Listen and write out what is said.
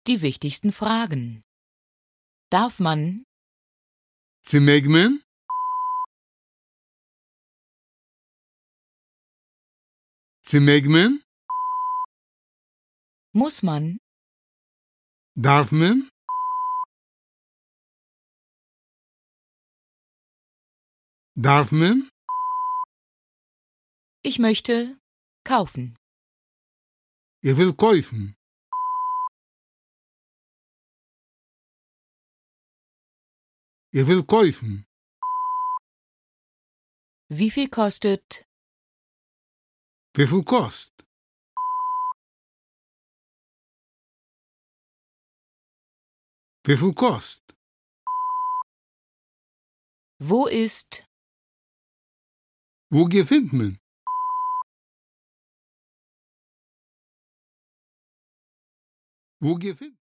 die wichtigsten Fragen. Darf man? Ze mag men? Ze mag men? Muss man? Darf men? Darf men? Ich möchte kaufen. Ich will kaufen. Ich will kaufen. Wie viel kostet? Wie viel kost? Wie viel kost? Wo ist? Wo gefindt men? Wo gefindt